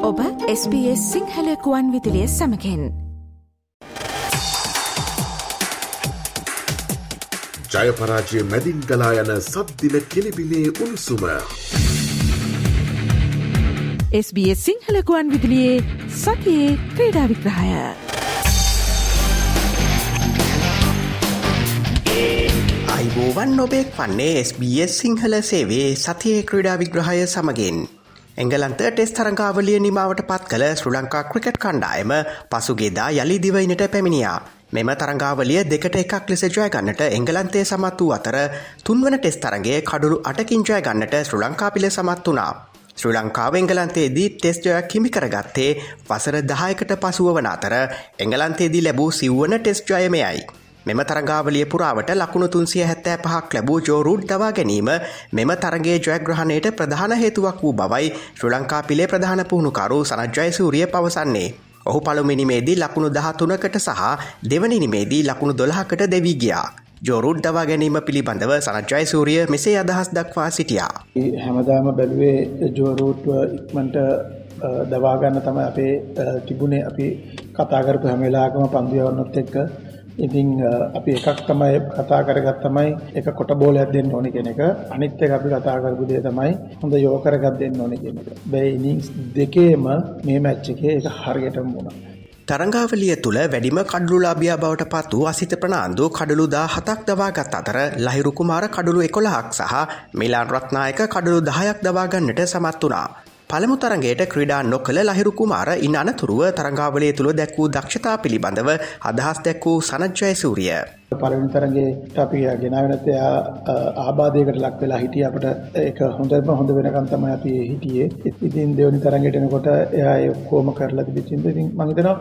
ඔබ SBS සිංහල කුවන් විදුලිය සමගින් ජය පරාජය මැදින් ගලා යන සද්දින කෙලිබිලේ උණුසුම SBS සිංහල කුවන් විදුලියේ සතියේ ක්‍රීඩා විග්‍රහය අයිබෝවන් ඔබෙක් වන්නේ SBS සිංහල සේවේ සතියේ ක්‍රීඩා විග්‍රහය සමගින් එංගලන්ත ටෙස්ට් තරඟාවලිය නිමාවට පත් කළ ශ්‍රී ලංකා ක්‍රිකට් කණ්ඩායම පසුගියදා යලි දිවයිනට පැමිණියා. මෙම තරඟාවලිය 2-1 ලෙස ජය ගන්නට එංගලන්තය සමත් වූ අතර තුන්වන ටෙස්ට් තරඟයේ කඩුළු 8කින් ජය ගන්නට ශ්‍රී ලංකා පිළ සමත් වුණා. ශ්‍රී ලංකාව එංගලන්තයේදී ටෙස්ට් ජයක් හිමි කරගත්තේ වසර 10කට පසුව වන අතර එංගලන්තයේදී ලැබූ සිව්වන ටෙස්ට් ජය මෙයයි. මෙම තරඟාවලිය පුරාවට ලකුණු 375ක් ලැබූ ජෝ රූට් දවා ගැනීම මෙම තරගයේ ජයග්‍රහණයට ප්‍රධාන හේතුවක් වූ බවයි ශ්‍රී ලංකා පිලේ ප්‍රධාන පුහුණුකරු සනත් ජයසූරිය පවසන්නේ. ඔහු පළමුවෙනි ඉනිමේදී ලකුණු 13කට සහ දෙවැනි ඉනිමේදී ලකුණු 12කට දෙවී ගියා. ජෝ රූට් දවා ගැනීම පිළිබඳව සනත් ජයසූරිය මෙසේ අදහස් දක්වා සිටියා. හැමදාම බැලුවේ ජෝ රූට් ඉක්මනට දවා ගන්න තමයි අපේ තිබුණේ. අපි කතා කරපු හැම වෙලාවකම පන්දු යවන්නත් එක්ක ඉතින් අපි එකක් තමයි කතා කරගත් තමයි එක කොට බෝලයක් දෙන්න ඕනේ කියන එක. අනිත් එක අපි කතා කරපු දේ තමයි හොඳ යෝකර් එකක් දෙන්න ඕනේ කියන එක. මේ ඉනින්ග්ස් දෙකේම මේ මැච් එකේ ඒක හරියටම වුණා. තරඟාවලිය තුළ වැඩිම කඩුළුලාභියා බවට පත් වූ අසිත ප්‍රනාන්දු කඩුළු 17ක් දවාගත් අතර ලහිරු කුමාර කඩුළු 11ක් සහ මිලාන් රත්නායක කඩුළු 10ක් දවා ගන්නට සමත් වුණා. පළමු තරගයට ක්‍රීඩා නොකළ ලහිරු කුමාර ඉන් අනතුරුව තරඟාවලිය තුළ දැක් වූ දක්ෂතා පිළිබඳව අදහස් දැක් වූ සනත් ජයසූරිය. පළවෙනි තරගයේ අපි ගෙනාවෙනත් එයා ආබාධයකට ලක් වෙලා හිටියේ. අපිට ඒක හොඳ වෙනකන් තමයි අපි හිටියේ. ඉතින් දෙවෙනි තරගයට එනකොට එයා ඒ කොහොම කරලා තිබෙච්ච ඉතින් මම හිතනවා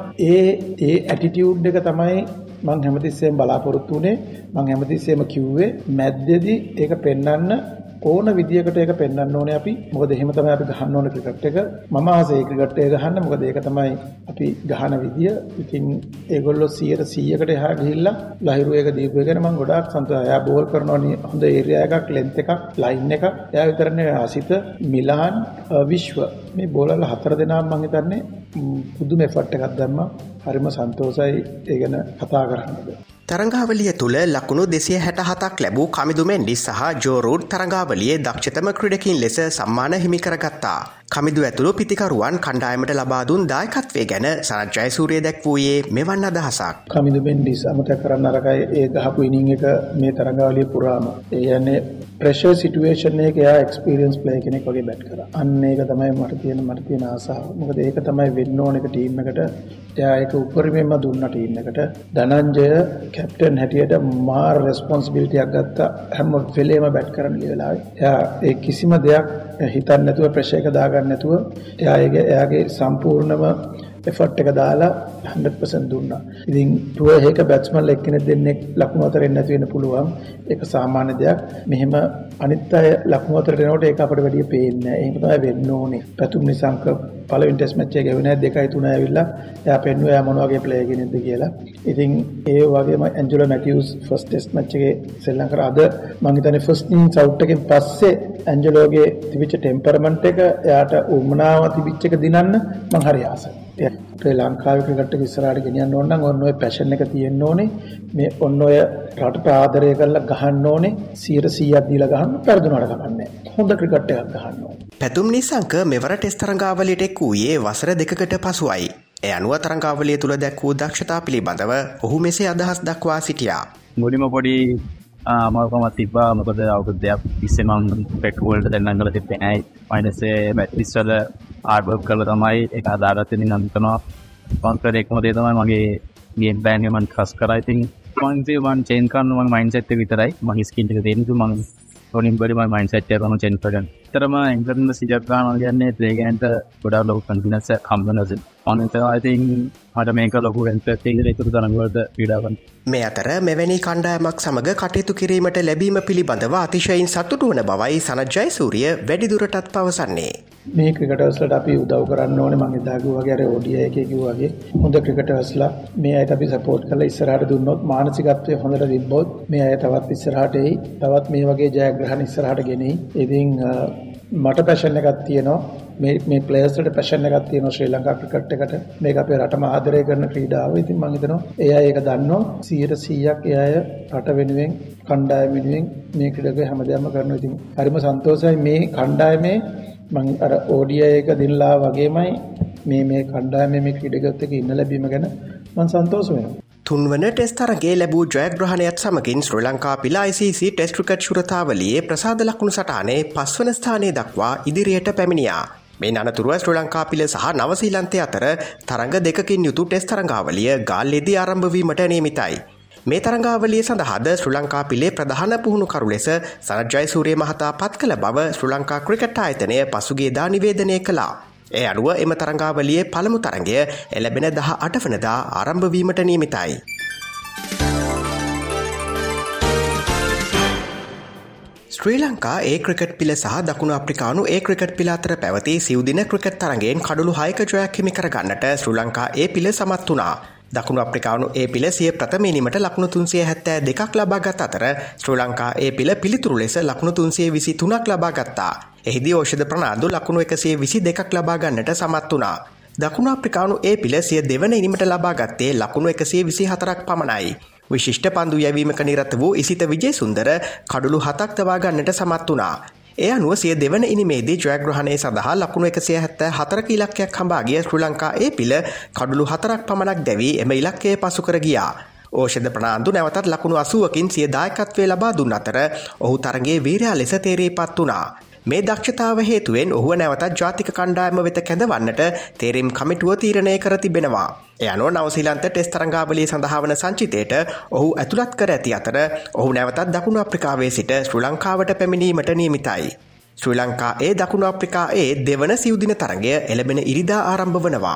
ඒ ඇටිටියුඩ් එක තමයි මම හැමතිස්සෙම බලාපොරොත්තු වෙන්නේ. මම හැමතිස්සෙම කිව්වේ මැද්දේදී ඒක පෙන්වන්න ඕන විදියකට ඒක පෙන්වන්න ඕනේ අපි. මොකද එහෙම තමයි අපි ගහන්න ඕන ක්‍රිකට් එක. මම ආසයි ක්‍රිකට් එක ගහන්න. මොකද ඒක තමයි අපි ගහන විදිය. ඉතින් ඒගොල්ලෝ 100%කට එහා ගිහිල්ලා ලහිරු එක දීපු එක ගැන මම ගොඩාක් සතුටුයි. එයා බෝල් කරනවා හොඳ ඒරියා එකක්, ලෙන්ත් එකක්, ලයින් එකක්. එයා විතරනේ අසිත, මිලාන්, විශ්ව මේ බෝලර්ලා 4 දෙනාම මම හිතන්නේ පුදුම එෆර්ට් එකක් දැම්මා. හරිම සන්තෝෂයි ඒ ගැන කතා කරන්නද. තරඟාවලිය තුළ ලකුණු 267ක් ලැබූ කමිදු මෙන්ඩිස් සහ ජෝ රූට් තරඟාවලියේ දක්ෂතම ක්‍රීඩකින් ලෙස සම්මාන හිමි කරගත්තා. කමිදු ඇතුළු පිතිකරුවන් කණ්ඩායමට ලබා දුන් දායකත්වය ගැන සනත් ජයසූරිය දැක්වූයේ මෙවන් අදහසක්. කමිදු මෙන්ඩිස් අමතක කරන්න අරකයි ඒ ගහපු ඉනිං එක මේ තරඟාවලිය පුරාම. ඒ කියන්නේ ප්‍රෙෂර් සිටුේෂන් එකක එයා එක්ස්පීරියන්ස් ප්ලේයර් කෙනෙක් වගේ බැට් කරා. අන්න ඒක තමයි මට තියෙන ආසාව. මොකද ඒක තමයි වෙන්න ඕන එක ටීම් එකට. එයා ඒක උපරිමයෙන්ම දුන්නා ටීම් එකට. ධනංජය කැප්ටන් හැටියට මාර රෙස්පොන්සිබිලිටි එකක් ගත්තා. හැම වෙලේම බැට් කරන්න ඉවලාවේ. එයා ඒ කිසිම දෙයක් හිතන්නේ නැතුව ප්‍රෙෂර් එක දාගන්න නැතුව එයාගේ සම්පූර්ණම එෆර්ට් එක දාලා 100% දුන්නා. ඉතින් ටුවර් එක බැට්ස්මන්ලා එක්කෙනෙක් දෙන්නෙක් ලකුණු අතරින් නැති වෙන්න පුළුවන්. ඒක සාමාන්‍ය දෙයක්. මෙහෙම අනිත් අය ලකුණු අතරට එනකොට ඒක අපිට වැඩිය පේන්නේ නැහැ. එහෙම තමයි වෙන්න ඕනේ. පැතුම් නිසංක පළවෙනි ටෙස්ට් මැච් එකේ ගෙවුනේ 2-3 ඇවිල්ලා එයා පෙන්නුවා එයා මොන වගේ ප්ලේයර් කෙනෙක්ද කියලා. ඉතින් ඒ වගේම Angelo Mathews first test match එකේ ශ්‍රී ලංකාව අද මම හිතන්නේ ෆස්ට් ඉනින්ග්ස් අවුට් එකෙන් පස්සේ ඇන්ජලෝගේ තිබිච්ච ටෙම්පරමන්ට් එක එයාට උමනාව තිබිච්ච එක දිනන්න මම හරි ආසයි. ශ්‍රී ලංකාවේ ක්‍රිකට් එක ඉස්සරහට ගෙනියන්න ඕන නම් ඔන්න ඔය පැෂන් එක තියෙන්න ඕනේ. මේ ඔන්න ඔය රටට ආදරය කරලා ගහන්න ඕනේ. 100%ක් දීලා ගහන්න පෙරදුනට ගමන්නේ. හොඳ ක්‍රිකට් එකක් ගහන්න ඕනේ. පැතුම් නිසංක මෙවර ටෙස්ට් තරඟාවලියට එක් වූයේ වසර 2කට පසුයි. ඒ අනුව තරඟාවලිය තුළ දැක් වූ දක්ෂතා පිළිබඳව ඔහු මෙසේ අදහස් දක්වා සිටියා. මුලින්ම පොඩි අමාරුකමක් තිබ්බා. මොකද අවුරුද්දක් තිස්සේ මම පෙට්‍රෝල් වලට දැන් අංගල තිබ්බේ නැහැ. මයිනස්සේ බැටරිස් වල හાર્ඩ් වර්ක් කරලා තමයි ඒක හදාගත්තේ. ඉතින් නම් හිතනවා ස්පොන්සර් එකම දේ තමයි මගේ ගේම් ප්ලෑන් එක මම ක්‍රස් කරා. ඉතින් මම චේන්ජ් කරන මගේ මයින්ඩ්සෙට් එක විතරයි. මගේ ස්කිල් එක දෙන්න කිව්වා මම ඕනින් බඩි මගේ මයින්ඩ්සෙට් එක මම චේන්ජ් කරගන්න. ඇත්තටම ඉංග්‍රීසි සිජර් ගන්නවා කියන්නේ ට්‍රේගන්ට ගොඩාක් ලොකු කන්ෆිඩන්ස් එකක් හම්බ වෙනවා. I think මට මේක ලොකු රෙන්පෙක්ට් එකක් ඉතුරු තරඟ වලට පීඩා ගන්න. මේ අතර මෙවැනි කණ්ඩායමක් සමග කටයුතු කිරීමට ලැබීම පිළිබඳව අතිශයින් සතුටු වන බවයි සනත් ජයසූරිය වැඩිදුරටත් පවසන්නේ. මේ ක්‍රිකටර්ස්ලට අපි උදව් කරන්න ඕනේ. මම එදා කිව්වා වගේ අර ODI එකේ කිව්වා වගේ හොඳ ක්‍රිකටර්ස්ලා මේ අයට අපි සපෝට් කරලා ඉස්සරහට දුන්නොත් මානසිකත්වය හොඳට තිබ්බොත් මේ අය තවත් ඉස්සරහට එයි. තවත් මේ වගේ ජයග්‍රහණ ඉස්සරහට ගෙනෙයි. ඉතින් මට පැෂන් එකක් තියෙනවා. මේ ප්ලේයර්ස්ලට පැෂන් එකක් තියෙනවා ශ්‍රී ලංකා ක්‍රිකට් එකට. මේක අපේ රටම ආදරය කරන ක්‍රීඩාව. ඉතින් මම හිතනවා ඒ අය ඒක දන්නවා 100%ක් ඒ අය රට වෙනුවෙන් කණ්ඩායම වෙනුවෙන් මේ ක්‍රීඩකයෝ හැමදේම කරනවා. ඉතින් හරිම සන්තෝෂයි මේ කණ්ඩායමේ මම අර ODI එක දිනලා වගේමයි මේ කණ්ඩායමේ මේ ක්‍රීඩකයොත් එක්ක ඉන්න ලැබීම ගැන මම සන්තෝෂ වෙනවා. තුන්වන ටෙස්ට් තරගයේ ලැබූ ජයග්‍රහණයත් සමගින් ශ්‍රී ලංකා පිළ ICC ටෙස්ට් ක්‍රිකට් ශුරතාවලියේ ප්‍රසාද ලකුණු සටහනේ 5 වන ස්ථානයේ දක්වා ඉදිරියට පැමිණියා. මේ අනතුරුව ශ්‍රී ලංකා පිළ සහ නවසීලන්තය අතර තරඟ දෙකකින් යුතු ටෙස්ට් තරඟාවලිය ගාල්ලේදී ආරම්භ වීමට නියමිතයි. මේ තරඟාවලිය සඳහාද ශ්‍රී ලංකා පිළේ ප්‍රධාන පුහුණුකරු ලෙස සනත් ජයසූරිය මහතා පත් කළ බව ශ්‍රී ලංකා ක්‍රිකට් ආයතනය පසුගියදා නිවේදනය කළා. ඒ අනුව එම තරඟාවලියේ පළමු තරඟය එළඹෙන 18 වනදා ආරම්භ වීමට නියමිතයි. ශ්‍රී ලංකා ඒ ක්‍රිකට් පිළ සහ දකුණු අප්‍රිකානු ඒ ක්‍රිකට් පිළ අතර පැවති සිව්දින ක්‍රිකට් තරඟයෙන් කඩලු 6ක ජයක් හිමි කරගන්නට ශ්‍රී ලංකා ඒ පිළ සමත් වුණා. දකුණු අප්‍රිකානු ඒ පිළ සිය ප්‍රථම ඉනිමට ලකුණු 372ක් ලබාගත් අතර ශ්‍රී ලංකා ඒ පිළ පිළිතුරු ලෙස ලකුණු 323ක් ලබා ගත්තා. එහිදී ඖෂධ ප්‍රනාන්දු ලකුණු 122ක් ලබා ගන්නට සමත් වුණා. දකුණු අප්‍රිකානු ඒ පිළ සිය දෙවන ඉනිමට ලබා ගත්තේ ලකුණු 124ක් පමණයි. විශිෂ්ට පන්දු යැවීමක නිරත වූ ඉසිත විජේසුන්දර කඩලු 7ක් තබා ගන්නට සමත් වුණා. ඒ අනුව සිය දෙවන ඉනිමේදී ජයග්‍රහණය සඳහා ලකුණු 174ක ඉලක්කයක් හඹා ගිය ශ්‍රී ලංකා ඒ පිළ කඩලු 4ක් පමණක් දැවී එම ඉලක්කය පසු කර ගියා. ඖෂධ ප්‍රනාන්දු නැවතත් ලකුණු 80කින් සිය දායකත්වය ලබා දුන් අතර ඔහු තරගයේ වීරයා ලෙස තේරීපත් වුණා. මේ දක්ෂතාව හේතුවෙන් ඔහුව නැවතත් ජාතික කණ්ඩායම වෙත කැඳවන්නට තේරීම් කමිටුව තීරණය කර තිබෙනවා. ඒ අනුව නවසීලන්ත ටෙස්ට් තරඟාවලිය සඳහා වන සංචිතයට ඔහු ඇතුළත් කර ඇති අතර ඔහු නැවතත් දකුණු අප්‍රිකාවේ සිට ශ්‍රී ලංකාවට පැමිණීමට නියමිතයි. ශ්‍රී ලංකා ඒ දකුණු අප්‍රිකා ඒ දෙවන සිව්දින තරඟය එළඹෙන ඉරිදා ආරම්භ වනවා.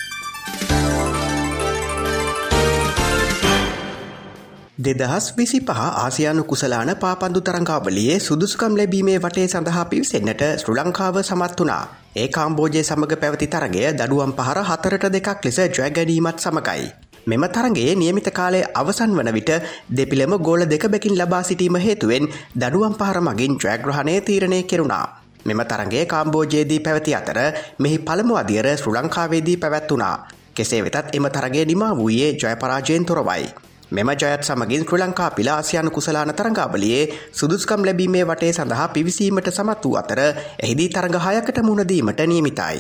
දෙදහස් 25 ආසියානු කුසලාන පාපන්දු තරඟාවලියේ සුදුසුකම් ලැබීමේ වටේ සඳහා පිවිසෙන්නට ශ්‍රී ලංකාව සමත් වුණා. ඒ කාම්බෝජය සමග පැවති තරගය දඩුවම් පහර 4-2 ලෙස ජය ගැනීමත් සමගයි. මෙම තරගයේ නියමිත කාලය අවසන් වන විට දෙපිළම ගෝල 2 බැකින් ලබා සිටීම හේතුවෙන් දඩුවම් පහර මගින් ජයග්‍රහණය තීරණය කෙරුණා. මෙම තරගය කාම්බෝජයේදී පැවති අතර මෙහි පළමු අදියර ශ්‍රී ලංකාවේදී පැවැත්වුණා. කෙසේ වෙතත් එම තරගය නිමා වූයේ ජය පරාජයෙන් තොරවයි. මෙම ජයත් සමගින් ශ්‍රී ලංකා පිළ ආසියානු කුසලාන තරඟාවලියේ සුදුසුකම් ලැබීමේ වටේ සඳහා පිවිසීමට සමත් වූ අතර එහිදී තරඟ 6කට මුහුණ දීමට නියමිතයි.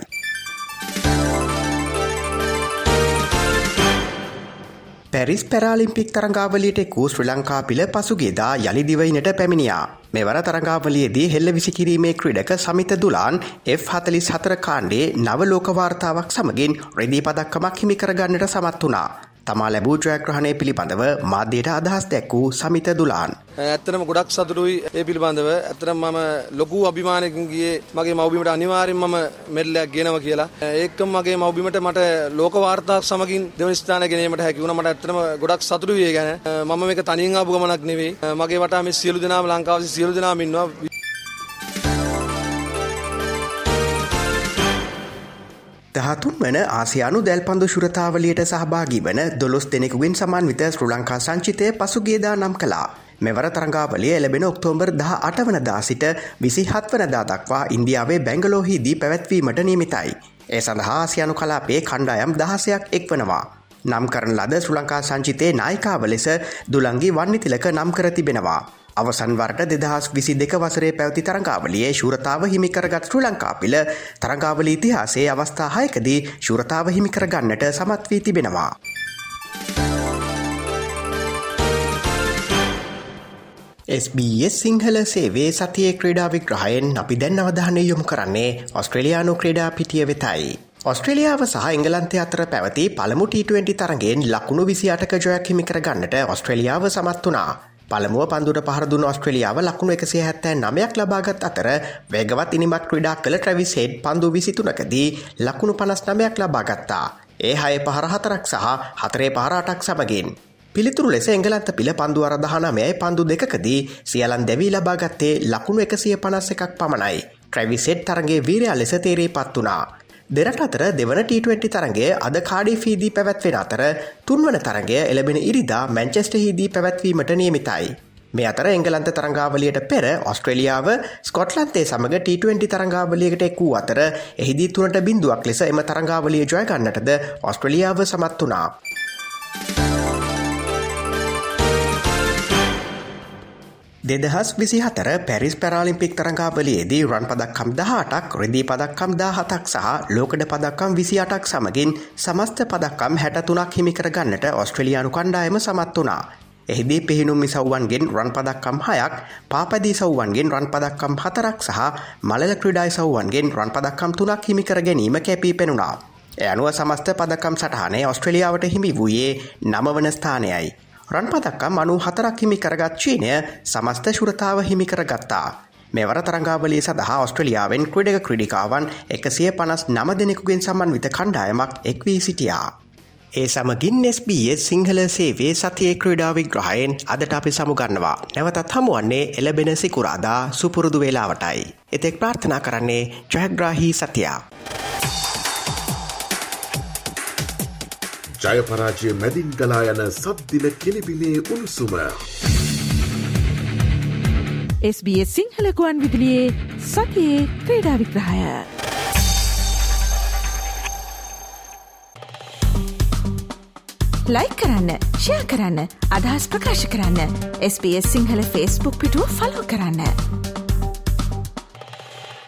පැරිස් පැරාලිම්පික් තරඟාවලියට එක් වූ ශ්‍රී ලංකා පිළ පසුගියදා යලි දිවයිනට පැමිණියා. මෙවර තරඟාවලියේදී හෙළ විසි කිරීමේ ක්‍රීඩක සමිත දුලාන් F44 කාණ්ඩයේ නව ලෝක වාර්තාවක් සමගින් රෙදි පදක්කමක් හිමි කරගන්නට සමත් වුණා. තමා ලැබූ ජයග්‍රහණය පිළිබඳව මාධ්‍යයට අදහස් දැක්වූ සමිත දුලාන්. ඇත්තටම ගොඩක් සතුටුයි ඒ පිළිබඳව. ඇත්තටම මම ලොකු අභිමානයකින් ගියේ මගේ මව්බිමට අනිවාර්යෙන්ම මම මෙඩලයක් ගෙනවා කියලා. ඒකම මගේ මව්බිමට මට ලෝක වාර්තාවක් සමගින් දෙවන ස්ථානය ගෙනීමට හැකි වුණා. මට ඇත්තටම ගොඩක් සතුටුයි ඒ ගැන. මම මේක තනියෙන් ආපු ගමනක් නෙවෙයි. මගේ වටා මේ සියලු දෙනාම ලංකාවේ සියලු දෙනාම ඉන්නවා. දහතුන් වන ආසියානු දැල්පන්දු ශුරතාවලියට සහභාගී වන 12 දෙනෙකුගෙන් සමන්විත ශ්‍රී ලංකා සංචිතය පසුගියදා නම් කළා. මෙවර තරඟාවලිය ලැබෙන ඔක්තෝබර් 18 වනදා සිට 27 වනදා දක්වා ඉන්දියාවේ බැංගලෝරෙහිදී පැවැත්වීමට නියමිතයි. ඒ සඳහා ආසියානු කලාපයේ කණ්ඩායම් 16ක් එක්වනවා. නම් කරන ලද ශ්‍රී ලංකා සංචිතයේ නායිකාව ලෙස දුලංගි වන්නිතිලක නම් කර තිබෙනවා. අවසන් වරට 2022 වසරේ පැවති තරඟාවලියේ ශූරතාව හිමි කරගත් ශ්‍රී ලංකා පිළ තරඟාවලි ඉතිහාසයේ අවස්ථා 6කදී ශූරතාව හිමි කරගන්නට සමත් වී තිබෙනවා. SBS සිංහල සේවයේ සතියේ ක්‍රීඩා විග්‍රහයෙන් අපි දැන් අවධානය යොමු කරන්නේ ඔස්ට්‍රේලියානු ක්‍රීඩා පිටිය වෙතයි. ඔස්ට්‍රේලියාව සහ එංගලන්තය අතර පැවති පළමු T20 තරගයෙන් ලකුණු 28ක ජයක් හිමි කරගන්නට ඔස්ට්‍රේලියාව සමත් වුණා. පළමුව පන්දුට පහර දුන්න ඔස්ට්‍රේලියාව ලකුණු 179ක් ලබාගත් අතර වේගවත් ඉනිමක් ක්‍රීඩා කළ ට්‍රැවිස් හෙඩ් පන්දු 23කදී ලකුණු 59ක් ලබා ගත්තා. ඒ 6 පහර 4ක් සහ 4 පහර 8ක් සමගින්. පිළිතුරු ලෙස එංගලන්ත පිළ පන්දු 19යි පන්දු 2කදී සියලන් දැවී ලබා ගත්තේ ලකුණු 151ක් පමණයි. ට්‍රැවිස් හෙඩ් තරගයේ වීරයා ලෙස තේරීපත් වුණා. දෙරට අතර දෙවන T20 තරගය අද කාඩිෆ්හිදී පැවැත්වෙන අතර තුන්වන තරගය එළඹෙන ඉරිදා මැන්චෙස්ටර්හිදී පැවැත්වීමට නියමිතයි. මේ අතර එංගලන්ත තරඟාවලියට පෙර ඔස්ට්‍රේලියාව ස්කොට්ලන්තයේ සමග T20 තරඟාවලියකට එක් වූ අතර එහිදී 3-0ක් ලෙස එම තරඟාවලිය ජය ගන්නටද ඔස්ට්‍රේලියාව සමත් වුණා. දෙදහස් 24 පැරිස් පැරාලිම්පික් තරඟාවලියේදී රන් පදක්කම් 18ක්, රිදී පදක්කම් 17ක් සහ ලෝකඩ පදක්කම් 28ක් සමගින් සමස්ත පදක්කම් 63ක් හිමි කර ගන්නට ඔස්ට්‍රේලියානු කණ්ඩායම සමත් වුණා. එහිදී පිහිනුම් ඉසව්වන්ගෙන් රන් පදක්කම් 6ක්, පාපදී ඉසව්වන්ගෙන් රන් පදක්කම් 4ක් සහ මලල ක්‍රීඩා ඉසව්වන්ගෙන් රන් පදක්කම් 3ක් හිමි කර ගැනීම කැපී පෙනුණා. ඒ අනුව සමස්ත පදක්කම් සටහනේ ඔස්ට්‍රේලියාවට හිමි වූයේ 9 වන ස්ථානයයි. රන් පදක්කම් 94ක් හිමි කරගත් චීනය සමස්ත ශුරතාව හිමි කරගත්තා. මෙවර තරඟාවලිය සඳහා ඔස්ට්‍රේලියාවෙන් ක්‍රීඩක ක්‍රීඩිකාවන් 159 දෙනෙකුගෙන් සමන්විත කණ්ඩායමක් එක් වී සිටියා. ඒ සමගින් SBS සිංහල සේවයේ සතියේ ක්‍රීඩා විග්‍රහයෙන් අදට අපි සමුගන්නවා. නැවතත් හමුවන්නේ එළබෙන සිකුරාදා සුපුරුදු වේලාවටයි. එතෙක් ප්‍රාර්ථනා කරන්නේ ජයග්‍රාහී සතියා. ජය පරාජය මැදින් ගලා යන සද්දින කිලිබිලේ උණුසුම. SBS සිංහල ගුවන් විදුලියේ සතියේ ක්‍රීඩා විග්‍රහය. ලයික් කරන්න, ෂෙයා කරන්න, අදහස් ප්‍රකාශ කරන්න. SBS සිංහල Facebook පිටුව ෆලෝ කරන්න.